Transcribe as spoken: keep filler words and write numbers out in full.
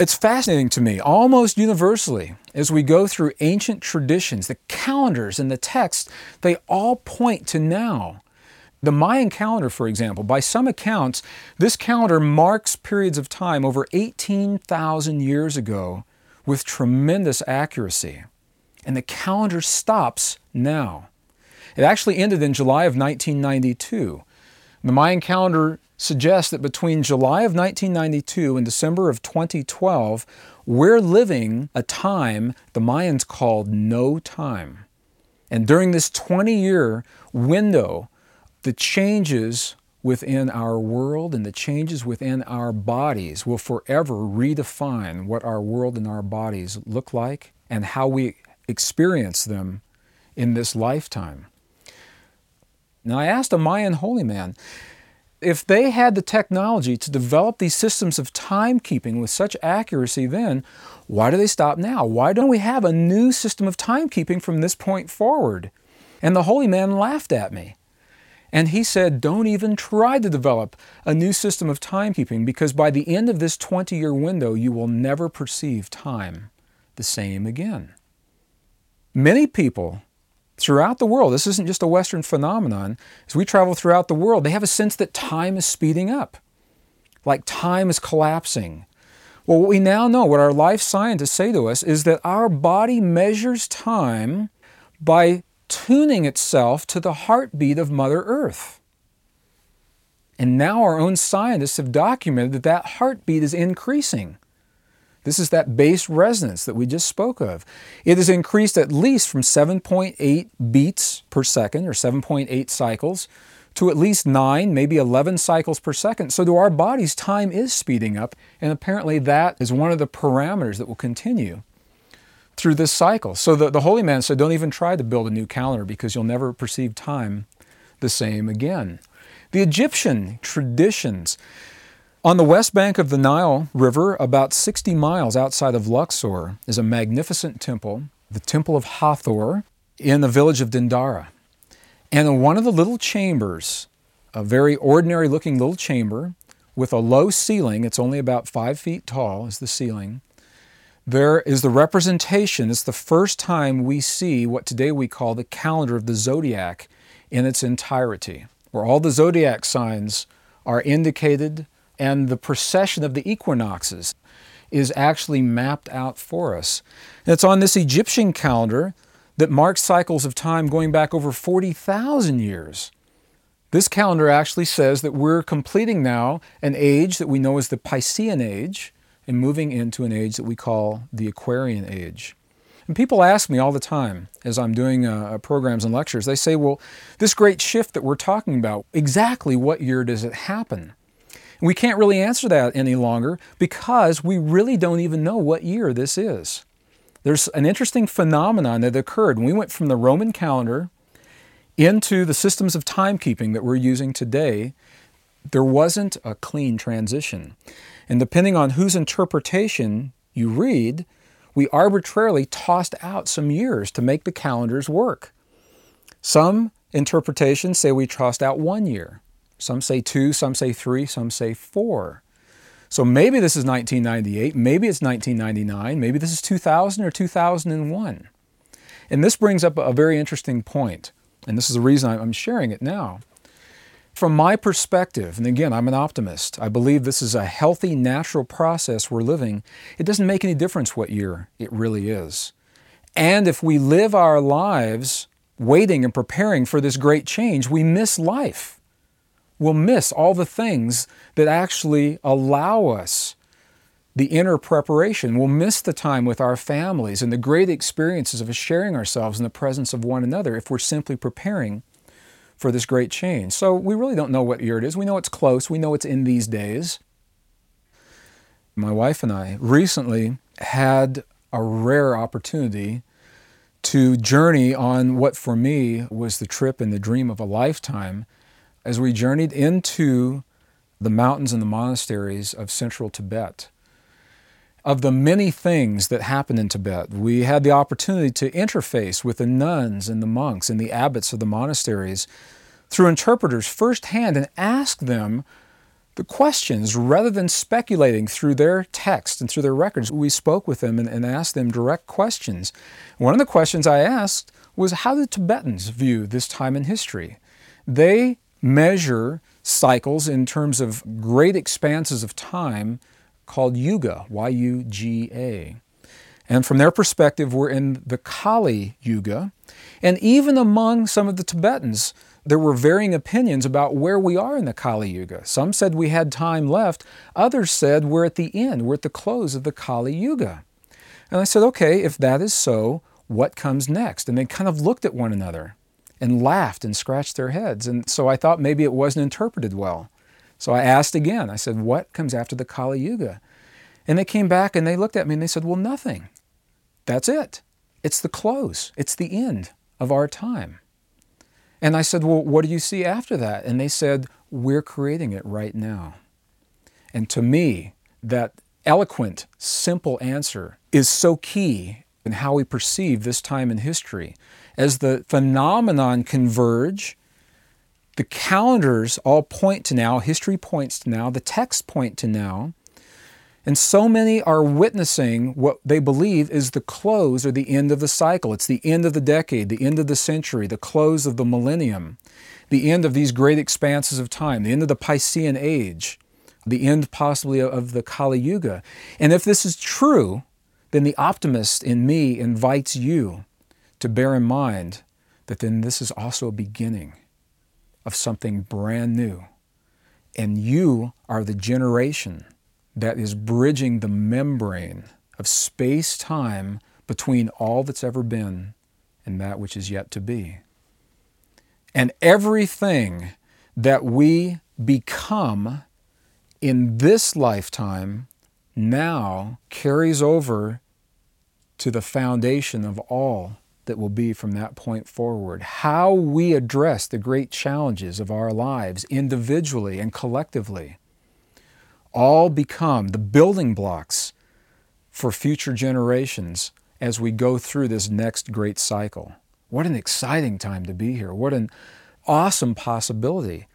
It's fascinating to me, almost universally, as we go through ancient traditions, the calendars and the texts, they all point to now. The Mayan calendar, for example, by some accounts, this calendar marks periods of time over eighteen thousand years ago with tremendous accuracy. And the calendar stops now. It actually ended in July of nineteen ninety-two. The Mayan calendar suggests that between July of nineteen ninety-two and December of twenty twelve, we're living a time the Mayans called no time. And during this twenty-year window, the changes within our world and the changes within our bodies will forever redefine what our world and our bodies look like and how we experience them in this lifetime. Now, I asked a Mayan holy man, if they had the technology to develop these systems of timekeeping with such accuracy then, why do they stop now? Why don't we have a new system of timekeeping from this point forward? And the holy man laughed at me. And he said, don't even try to develop a new system of timekeeping, because by the end of this twenty-year window, you will never perceive time the same again. Many people throughout the world, this isn't just a Western phenomenon, as we travel throughout the world, they have a sense that time is speeding up, like time is collapsing. Well, what we now know, what our life scientists say to us, is that our body measures time by tuning itself to the heartbeat of Mother Earth. And now our own scientists have documented that that heartbeat is increasing. This is that base resonance that we just spoke of. It has increased at least from seven point eight beats per second, or seven point eight cycles, to at least nine, maybe eleven cycles per second. So to our bodies, time is speeding up, and apparently that is one of the parameters that will continue through this cycle. So the, the holy man said, don't even try to build a new calendar, because you'll never perceive time the same again. The Egyptian traditions. On the west bank of the Nile River, about sixty miles outside of Luxor, is a magnificent temple, the Temple of Hathor, in the village of Dendara. And in one of the little chambers, a very ordinary looking little chamber with a low ceiling, it's only about five feet tall is the ceiling, there is the representation, it's the first time we see what today we call the calendar of the zodiac in its entirety, where all the zodiac signs are indicated and the precession of the equinoxes is actually mapped out for us. And it's on this Egyptian calendar that marks cycles of time going back over forty thousand years. This calendar actually says that we're completing now an age that we know as the Piscean age and moving into an age that we call the Aquarian age. And people ask me all the time as I'm doing uh, programs and lectures, they say, well, this great shift that we're talking about, exactly what year does it happen? We can't really answer that any longer because we really don't even know what year this is. There's an interesting phenomenon that occurred when we went from the Roman calendar into the systems of timekeeping that we're using today. There wasn't a clean transition. And depending on whose interpretation you read, we arbitrarily tossed out some years to make the calendars work. Some interpretations say we tossed out one year. Some say two, some say three, some say four. So maybe this is nineteen ninety-eight, maybe it's nineteen ninety-nine, maybe this is two thousand or two thousand one. And this brings up a very interesting point, and this is the reason I'm sharing it now. From my perspective, and again, I'm an optimist, I believe this is a healthy, natural process we're living. It doesn't make any difference what year it really is. And if we live our lives waiting and preparing for this great change, we miss life. We'll miss all the things that actually allow us the inner preparation. We'll miss the time with our families and the great experiences of sharing ourselves in the presence of one another if we're simply preparing for this great change. So we really don't know what year it is. We know it's close. We know it's in these days. My wife and I recently had a rare opportunity to journey on what for me was the trip and the dream of a lifetime as we journeyed into the mountains and the monasteries of central Tibet. Of the many things that happened in Tibet, we had the opportunity to interface with the nuns and the monks and the abbots of the monasteries through interpreters firsthand and ask them the questions, rather than speculating through their text and through their records, we spoke with them and, and asked them direct questions. One of the questions I asked was, how do Tibetans view this time in history? They measure cycles in terms of great expanses of time called Yuga, Y U G A. And from their perspective, we're in the Kali Yuga. And even among some of the Tibetans, there were varying opinions about where we are in the Kali Yuga. Some said we had time left. Others said we're at the end, we're at the close of the Kali Yuga. And I said, okay, if that is so, what comes next? And they kind of looked at one another and laughed and scratched their heads. And so I thought maybe it wasn't interpreted well. So I asked again, I said, what comes after the Kali Yuga? And they came back and they looked at me and they said, well, nothing. That's it. It's the close. It's the end of our time. And I said, well, what do you see after that? And they said, we're creating it right now. And to me, that eloquent, simple answer is so key in how we perceive this time in history. As the phenomenon converge, the calendars all point to now, history points to now, the texts point to now, and so many are witnessing what they believe is the close or the end of the cycle. It's the end of the decade, the end of the century, the close of the millennium, the end of these great expanses of time, the end of the Piscean Age, the end possibly of the Kali Yuga. And if this is true, then the optimist in me invites you to bear in mind that then this is also a beginning of something brand new. And you are the generation that is bridging the membrane of space-time between all that's ever been and that which is yet to be. And everything that we become in this lifetime now carries over to the foundation of all that will be from that point forward. How we address the great challenges of our lives individually and collectively all become the building blocks for future generations as we go through this next great cycle. What an exciting time to be here. What an awesome possibility.